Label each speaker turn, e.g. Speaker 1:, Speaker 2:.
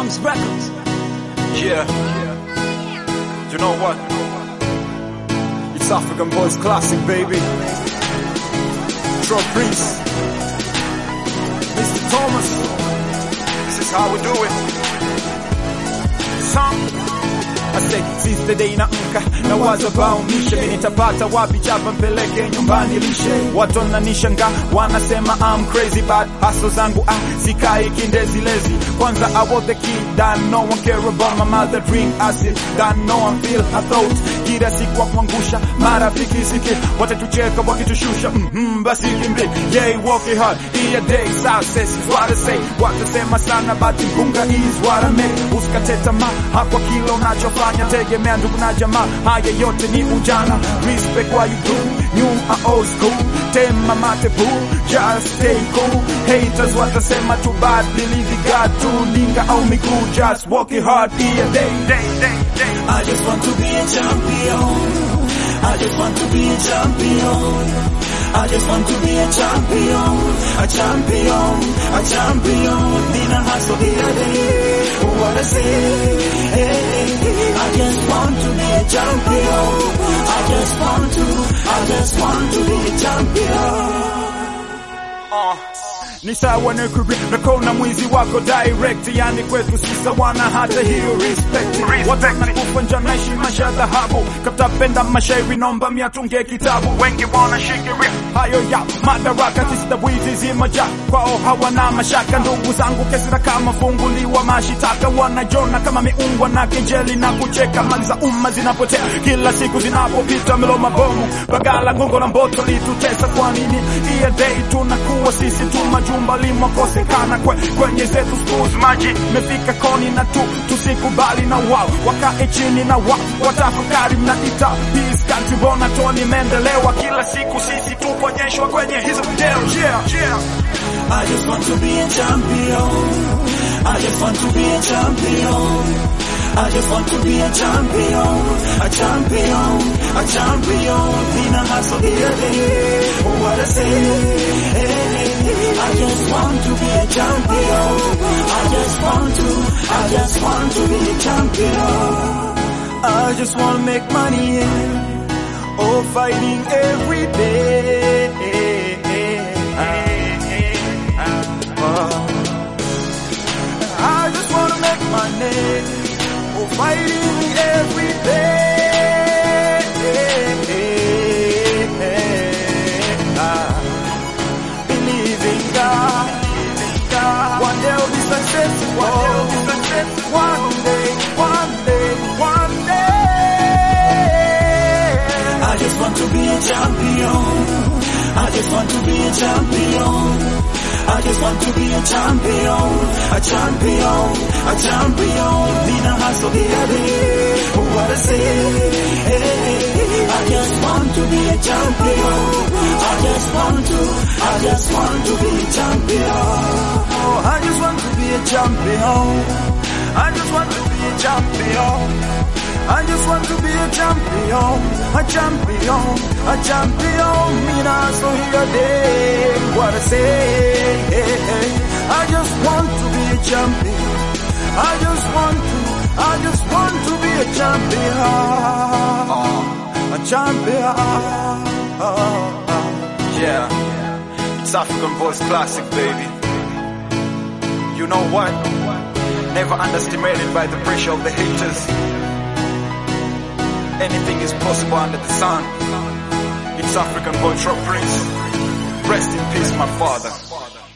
Speaker 1: Drums Records.
Speaker 2: Yeah. You know what? It's African Boys Classic, baby. Trop Prince, Mr. Thomas. This is how we do it. Song. I say, since the day naamka na waza baumishe, mimi nitapata wapi chapa mpeleke nyumbani lishe. Watu wananishangaa wanasema I'm crazy, but hustle zangu sikai kindezi lezi. Kwanza I was the kid that no one care about, my mother drink acid that no one feel her thoughts. Kila siku kuangusha marafiki siki watatucheka wakitushusha, basi kimbi yeah, working hard each day, success is what I say. Watasema sana but mpunga is what I make. Usikate tamaa hapo kila unachofanya, tegemea ndugu na jamaa, haya yote ni ujana. Respect what you do, new are old school. Tema mate boo, just stay cool. Haters watasema too bad, believe you got to linga au miguu, just working hard each day.
Speaker 1: I just want to be a champion. I just want to be a champion. I just want to be a champion. A champion, a champion. Nina hustle here day. What I say, hey, I just want to be a champion. I just want to be a champion.
Speaker 2: Ni sawa na career na kona mwizi wako direct, yani kwetu sisa wana hata hiyo respect. Watu wanakufa njaa naishi maisha ya dhahabu, kapta penda mashairi nomba miatunge kitabu. Wengi wanashikilia hayo ya madaraka, tista wizi zimaja kwao hawana mashaka. Ndugu zangu kesi na kama funguliwa mashitaka, wanajona kama miungwa na kejeli na kucheka. Mali za umma zinapotea kila siku zinapopita, milo mabomu bagala gongo na mboto litutesa. Kwa nini iya day tunakuwa sisi tumajumbali mwakosekana kwenye zetu schools? Maji mefika koni na tusikubali na wao wakae chini na wao watafakari. Mnaita peace country, bona toni mendelewa kila siku sisi tuponyeshwa kwenye hizo video. Yeah.
Speaker 1: I just want to be a champion. I just want to be a champion. I just want to be a champion. A champion, a champion. Nina hustle here day. What I say, hey, I just want to be a champion. I just want to be a champion.
Speaker 2: I just want to make money, yeah. Oh, fighting every day. I just want to make money. Oh, fighting every day. Believe in God. One day I'll be successful. One day.
Speaker 1: I just want to be a champion. I just want to be a champion. I just want to be a champion. A champion, a champion. Nina hustle here day. What I say, hey, I just want to be a champion. I just want to be a champion.
Speaker 2: Oh, I just want to be a champion. I just want to be a champion. I just want to be a champion, a champion, a champion. Mina so here day. What I say, I just want to be a champion. I just want to be a champion, a champion. Yeah, it's African Boys Classic, baby. You know what? Never underestimated by the pressure of the haters. Anything is possible under the sun. It's African Boy Trop Prince. Rest in peace, my father.